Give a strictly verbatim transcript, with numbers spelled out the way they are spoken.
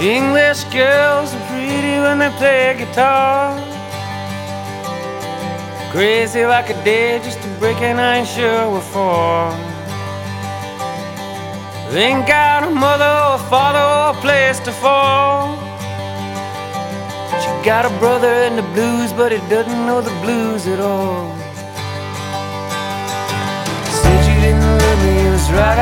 English girls are pretty when they play guitar. Crazy like a day just to break and I ain't sure what for. They ain't got a mother or a father or a place to fall. She got a brother in the blues, but he doesn't know the blues at all. Said she didn't love me, it was right